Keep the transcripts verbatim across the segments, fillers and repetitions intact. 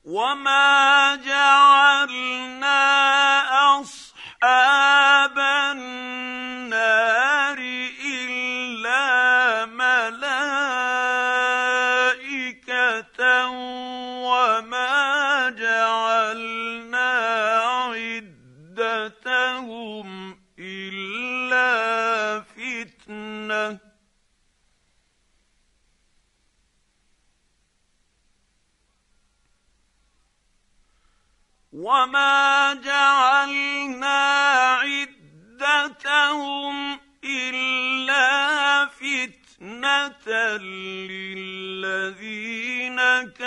وما جعلنا أصحاب النار إلا ملائكة وما جعلنا عدتهم إلا فتنة وما جعلنا عدتهم إلا فتنة للذين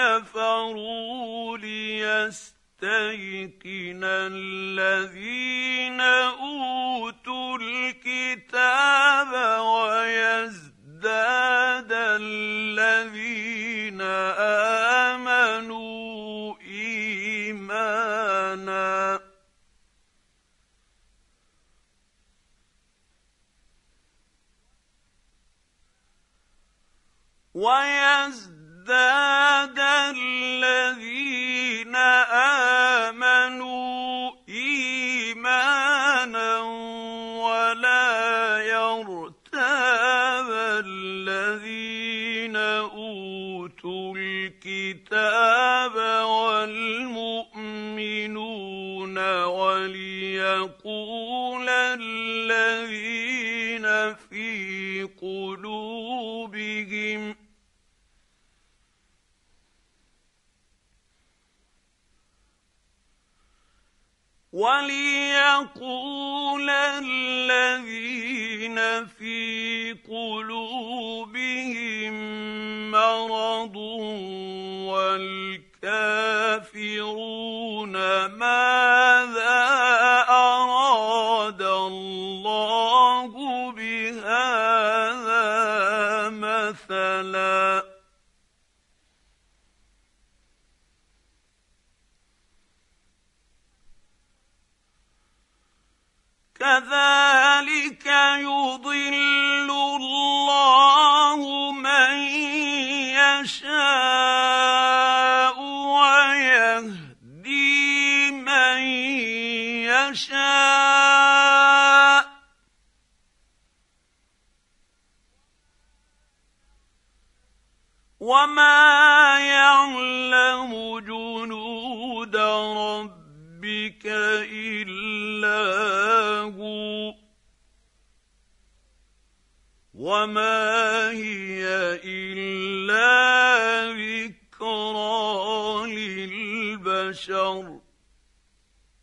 كفروا ليستيقن الذين أوتوا الكتاب ويزداد الذين آمنوا إيمانا ويزداد الذين آمنوا إيمانا ولا يرتاب الذين أوتوا الكتاب والمؤمنون وليقول الذين في قلوبهم وليقول الذين في قلوبهم مرض والكافرون ماذا أراد الله بهذا مثلا كذلك يضل الله من يشاء ويهدي من يشاء وما يعلم جنود ربك إلا هو وما هي إلا ذكرى للبشر